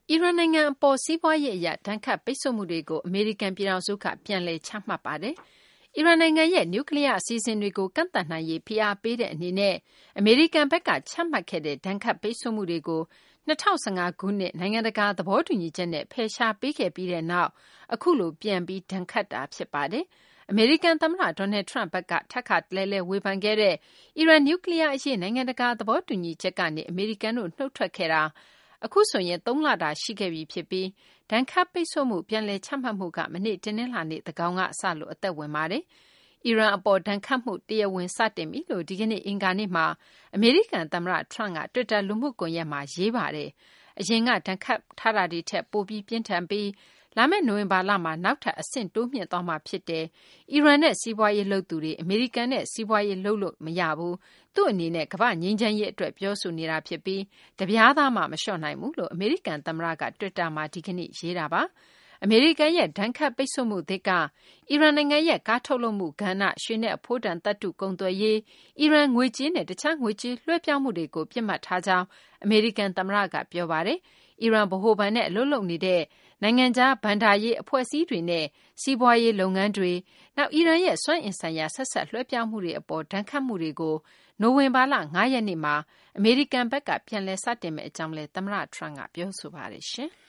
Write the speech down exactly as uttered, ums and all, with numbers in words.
အီရန်နိုင်ငံအပေါ်စီးပွားရေးအရဒဏ်ခတ်ပိတ်ဆို့မှုတွေကိုအမေရိကန်ပြည်ထောင်စုကပြန်လည်ချမှတ်ပါတယ်။အီရန်နိုင်ငံရဲ့နျူကလ িয়ার အစီအစဉ်တွေကိုကန့်သတ်နိုင်ရေးဖိအားပေးတဲ့အနေနဲ့အမေရိကန်ဘက်ကချမှတ်ခဲ့တဲ့ဒဏ်ခတ်ပိတ်ဆို့မှုတွေကို၂၀၁၅ခုနှစ်နိုင်ငံတကာသဘောတူညီချက်နဲ့ဖယ်ရှားပေးခဲ့ပြီးတဲ့နောက်အခုလိုပြန်ပြီးဒဏ်ခတ်တာဖြစ်ပါတယ်။အမေရိကန်သမ္မတဒေါ်နယ်ထရန့်ဘက်ကထပ်ခါတလဲလဲဝေဖန်ခဲ့တဲ့အီရန်နျူကလ িয়ার အရေးနိုင်ငံတကာသဘောတူညီချက်ကနေအမေရိကန်တို့နှုတ်ထွက်ခဲ့တာအခုဆိုရင်သုံးလတာရှိခဲ့ပြီဖြစ်ပြီးဒဏ်ခတ်ပိတ်ဆို့မှုပြန်လည်ချမှတ်မှုကမနေ့တင်းနှင်းလာနေ့သကောင်ကစလို့အသက်ဝင်ပါတယ်။အီရန်အပေါ်ဒဏ်ခတ်မှုတရားဝင်စတင်ပြီလို့ဒီကနေ့အင်္ဂါနေ့မှာအမေရိကန်သမ္မတထရန့်ကတွစ်တာလူမှုကွန်ရက်မှာရေးပါတယ်။အရင်ကဒဏ်ခတ်ထားတာတွေထက်ပိုပြီးပြင်းထန်ပြီးလာမယ့်နိုဝင်ဘာလမှာနောက်ထပ်အဆင့်တိုးမြင့်သွားမှာဖြစ်တယ်။အီရန်နဲ့စီးပွားရေးလုပ်သူတွေအမေရိကန်နဲ့စီးပွားရေးလုပ်လို့မရဘူး။သူ့အနေနဲ့ကမ္ဘာငြိမ်းချမ်းရေးအတွက်ပြောဆိုနေတာဖြစ်ပြီးတပြားသားမှမလျှော့နိုင်ဘူးလို့အမေရိကန်သမ္မတကတွစ်တာမှာဒီကနေ့ရေးတာပါ။အမေရိကန်ရဲ့ဒဏ်ခတ်ပိတ်ဆို့မှုသစ်ကအီရန်နိုင်ငံရဲ့ကားထုတ်လုပ်မှုကဏ္ဍရွှေနဲ့အဖိုးတန်သတ္တုကုန်သွယ်ရေးအီရန်ငွေကြေးနဲ့တခြားငွေကြေးလွှဲပြောင်းမှုတွေကိုပြစ်မှတ်ထားကြောင်းအမေရိကန်သမ္မတကပြောပါတယ်။အီရန်ဗဟိုဘဏ်နဲ့အလုပ်လုပ်နေတဲ့နိုင်ငံခြားဘဏ္ဍာရေးအဖွဲ့အစည်းတွေနဲ့စီးပွားရေးလုပ်ငန်းတွေနောက်အီရန်ရဲ့စွမ်းအင်ဆိုင်ရာဆက်ဆက်လွှဲပြောင်းမှုတွေအပေါ်ဒဏ်ခတ်မှုတွေကိုနိုဝင်ဘာလ၅ရက်နေ့မှာအမေရိကန်ဘက်ကပြန်လည်စတင်မယ့်အကြောင်းလည်းသမ္မတထရန့်ကပြောဆိုပါတယ်ရှင်။